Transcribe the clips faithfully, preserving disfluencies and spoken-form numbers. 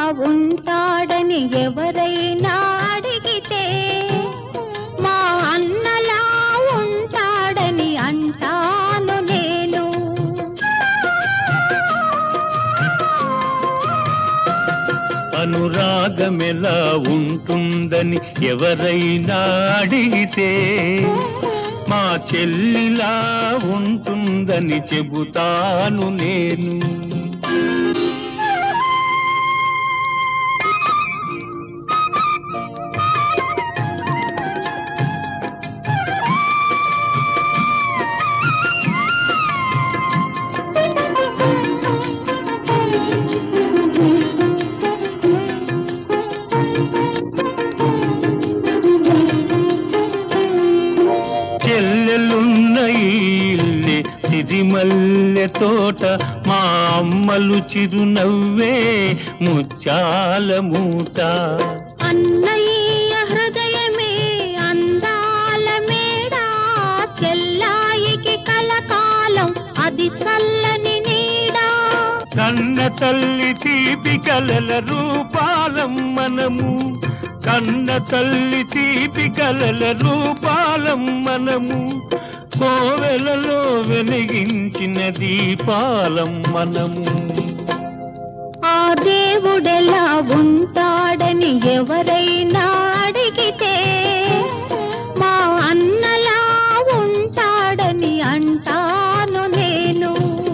ఉంటాడని ఎవరైనా అడిగితే మా అన్నలా ఉంటాడని అంటాను నేను. అనురాగమెలా ఉంటుందని ఎవరైనా అడిగితే మా చెల్లిలా ఉంటుందని చెబుతాను నేను. చెల్లెలున్న ఇల్లే సిరిమల్లె తోట, మా అమ్మలు చిరునవ్వే ముత్యాల మూట. అన్నయ్య హృదయమే అందాల మేడ, చెల్లాయికి కలకాలం అది చల్లని నీడ. కన్న తల్లి తీపి కలల రూపాలం మనము, కన్న తల్లి తీపి కలల రూపాలం మనము, కోవెలలో వెలిగించిన దీపాలం మనము. ఆ దేవుడెలా ఉంటాడని ఎవరైనా అడిగితే మా అన్నలా ఉంటాడని అంటాను నేను.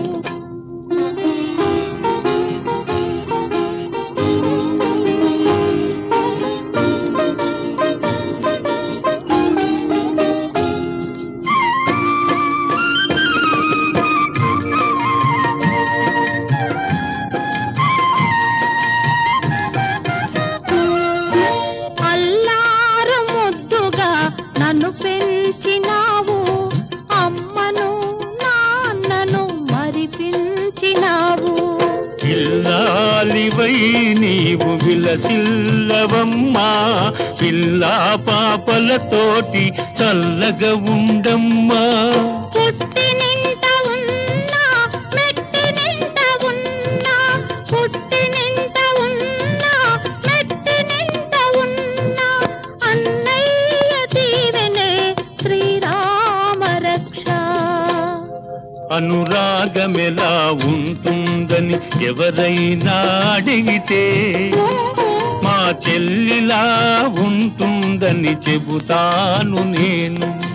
నన్ను పెంచినావు, అమ్మను నాన్నను మరిపించినావు. ఇల్లాలివై నీవు విలసిల్లవమ్మా, పిల్లా పాపలతోటి చల్లగా ఉండమ్మా. పుట్టి నింట ఉన్నా మెట్టి నింట ఉన్నా, పుట్టి నింట ఉన్నా మెట్టి నింట ఉన్నా, అన్నయ్య దీవెనే శ్రీరామ రక్ష. అనురాగమెలా ఉంటుందని ఎవరైనా అడిగితే మా చెల్లిలా ఉంటుందని చెబుతాను నేను.